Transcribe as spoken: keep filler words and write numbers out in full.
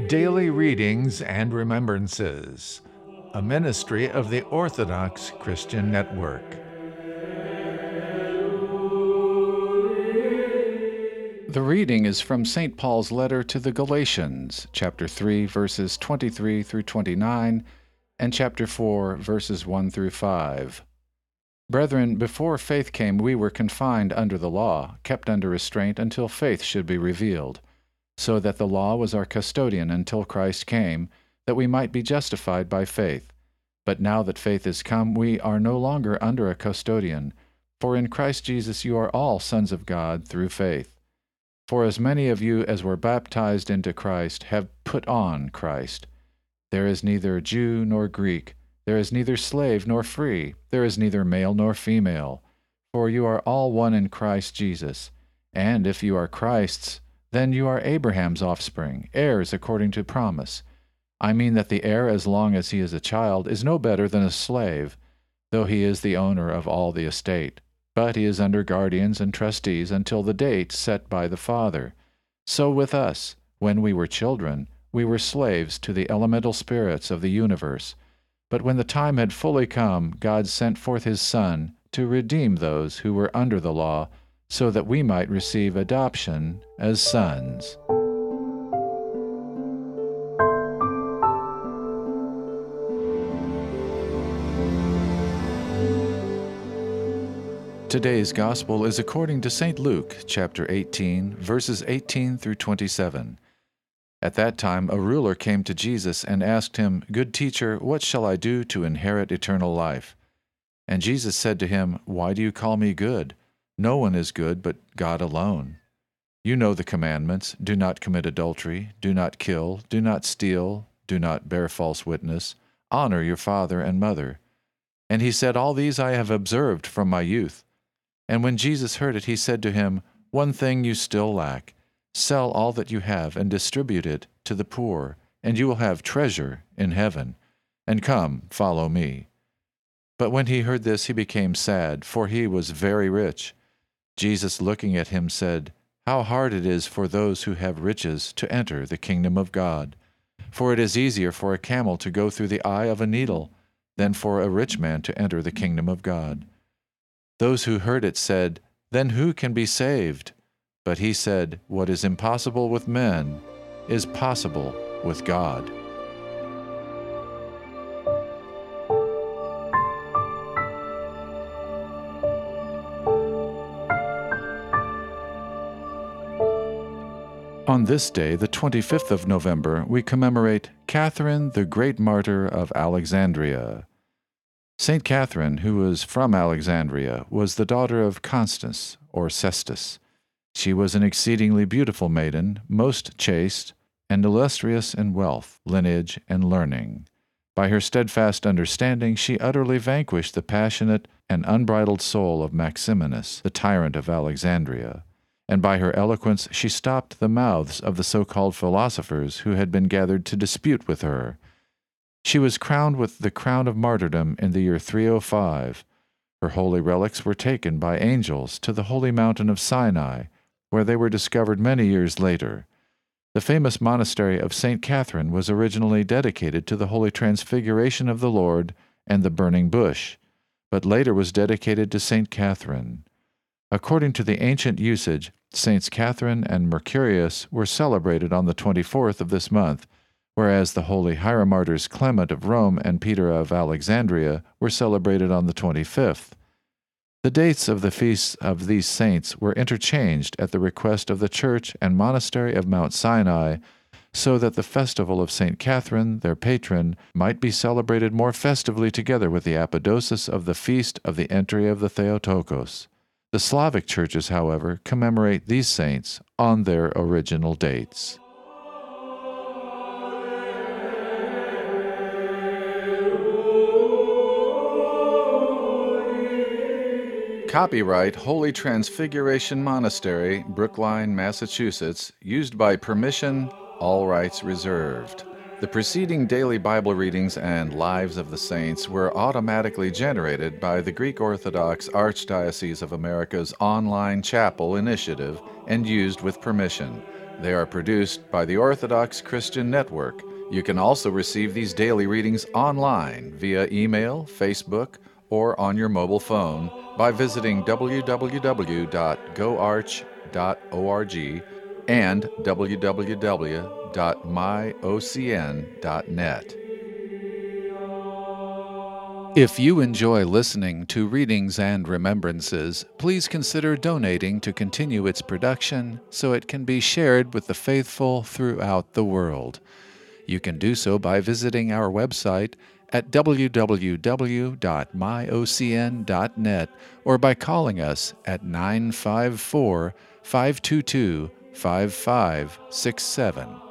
Daily Readings and Remembrances, a ministry of the Orthodox Christian Network. The reading is from Saint Paul's letter to the Galatians, chapter three, verses twenty-three through twenty-nine, and chapter four, verses one through five. Brethren, before faith came we were confined under the law, kept under restraint until faith should be revealed, so that the law was our custodian until Christ came, that we might be justified by faith. But now that faith is come, we are no longer under a custodian, for in Christ Jesus you are all sons of God through faith. For as many of you as were baptized into Christ have put on Christ. There is neither Jew nor Greek, there is neither slave nor free, there is neither male nor female, for you are all one in Christ Jesus. And if you are Christ's, then you are Abraham's offspring, heirs according to promise. I mean that the heir, as long as he is a child, is no better than a slave, though he is the owner of all the estate. But he is under guardians and trustees until the date set by the father. So with us, when we were children, we were slaves to the elemental spirits of the universe. But when the time had fully come, God sent forth his Son to redeem those who were under the law, so that we might receive adoption as sons. Today's Gospel is according to Saint Luke, chapter eighteen, verses eighteen through twenty-seven. At that time a ruler came to Jesus and asked him, "Good teacher, what shall I do to inherit eternal life?" And Jesus said to him, "Why do you call me good? No one is good but God alone. You know the commandments: do not commit adultery, do not kill, do not steal, do not bear false witness, honor your father and mother." And he said, "All these I have observed from my youth." And when Jesus heard it, he said to him, "One thing you still lack. Sell all that you have and distribute it to the poor, and you will have treasure in heaven. And come, follow me." But when he heard this, he became sad, for he was very rich. Jesus, looking at him, said, "How hard it is for those who have riches to enter the kingdom of God. For it is easier for a camel to go through the eye of a needle than for a rich man to enter the kingdom of God." Those who heard it said, "Then who can be saved?" But he said, "What is impossible with men is possible with God." On this day, the twenty-fifth of November, we commemorate Catherine, the great martyr of Alexandria. Saint Catherine, who was from Alexandria, was the daughter of Constans, or Cestus. She was an exceedingly beautiful maiden, most chaste, and illustrious in wealth, lineage, and learning. By her steadfast understanding, she utterly vanquished the passionate and unbridled soul of Maximinus, the tyrant of Alexandria. And by her eloquence she stopped the mouths of the so-called philosophers who had been gathered to dispute with her. She was crowned with the crown of martyrdom in the year three oh five. Her holy relics were taken by angels to the holy mountain of Sinai, where they were discovered many years later. The famous monastery of Saint Catherine was originally dedicated to the Holy Transfiguration of the Lord and the burning bush, but later was dedicated to Saint Catherine. According to the ancient usage, Saints Catherine and Mercurius were celebrated on the twenty-fourth of this month, whereas the holy hieromartyrs Clement of Rome and Peter of Alexandria were celebrated on the twenty-fifth. The dates of the feasts of these saints were interchanged at the request of the Church and Monastery of Mount Sinai, so that the festival of Saint Catherine, their patron, might be celebrated more festively together with the apodosis of the feast of the entry of the Theotokos. The Slavic churches, however, commemorate these saints on their original dates. Copyright Holy Transfiguration Monastery, Brookline, Massachusetts, used by permission, all rights reserved. The preceding daily Bible readings and Lives of the Saints were automatically generated by the Greek Orthodox Archdiocese of America's online chapel initiative and used with permission. They are produced by the Orthodox Christian Network. You can also receive these daily readings online via email, Facebook, or on your mobile phone by visiting w w w dot go arch dot org and w w w dot my o c n dot net. If you enjoy listening to Readings and Remembrances, please consider donating to continue its production so it can be shared with the faithful throughout the world. You can do so by visiting our website at w w w dot my o c n dot net or by calling us at nine five four, five two two, five five six seven.